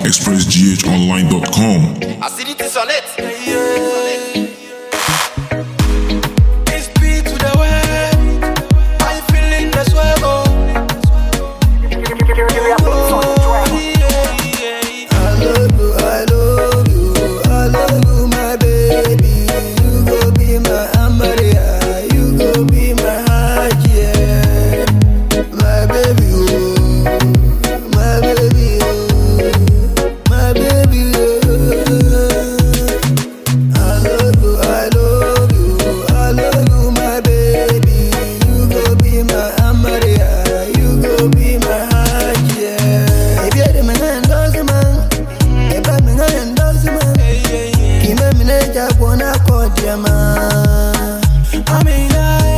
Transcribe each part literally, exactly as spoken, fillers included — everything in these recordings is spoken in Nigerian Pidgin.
express g h online dot com. Acidity on it. It's beat to the way. I'm feeling the swag. Oh, yeah, yeah. I love you, I love you, I love you, my baby. You go be my Amaria, you go be my heart, yeah. My baby, oh, my baby, oh, my baby, oh. I love you, I love you, I love you, my baby. You go be my Amaria, you go be my heart, yeah. If you're the man, I'm the man. If I'm the man, I'm the man. Keep me in the job, wanna call you, man. I mean,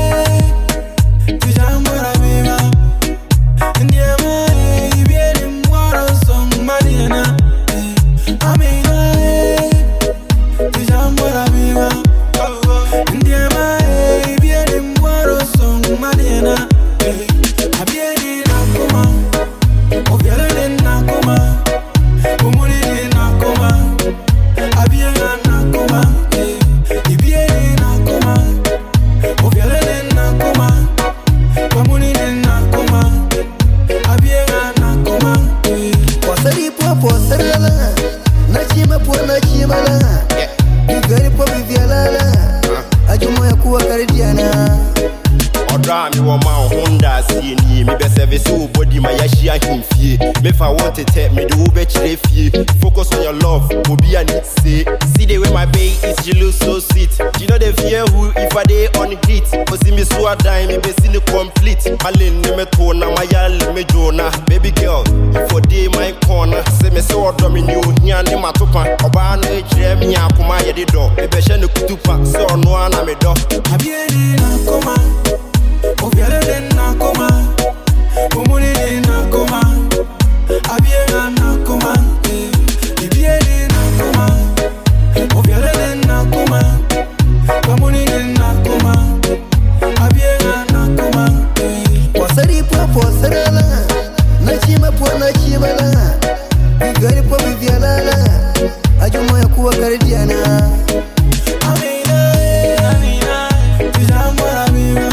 I, you don't wanna be my. And yeah, man, if you're the one or somebody, and I mean, I, you don't wanna be my. And yeah, man, if you're the one or somebody, and I be in Nakoma, of your land Nakoma, Umuri in Nakoma, I be in Nakoma, if you're in Nakoma, of your land Nakoma, Umuri in Nakoma, I be in Nakoma. Posari po posarala, Nachima po Nachimala, you very probably Viala, Ajumoya Kua Cardiana. Odra mi wo ma Honda see ni me be service wo body my yashi ahimfie me fa want to take me do be chire fie focus on your love obi ani say see the way my bae is she look so sweet you know the fear who if I dey on hit cause me so die me be see the complete malin me to na my yal me jona baby girl if for day my corner say me so odra me new hia ne matopa oba no e chire me akoma ye de do me be hye ne kutupa so no ana me do Abi eni na koma Ofiale den na koma, umuni den na koma, abiye na koma, ibiye den na koma, ofiale den na koma, umuni den na koma, abiye na koma. Posari po posarala, nachima po nachima la, bigari po biviala la, ajumo ya kuwa Cardiana. Amina, amina, tujambo amina.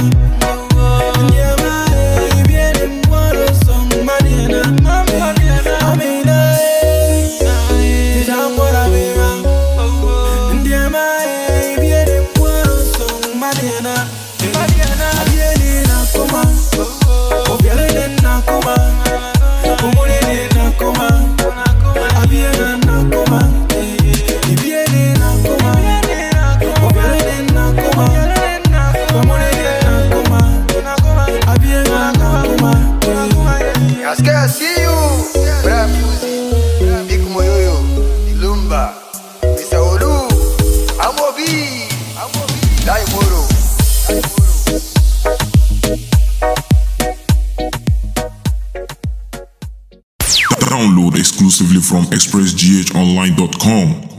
I see you, Brad Fuzi, Big Moyoyo, Lumba, Mister Olu, Amobi, Daimoro. Download exclusively from express g h online dot com.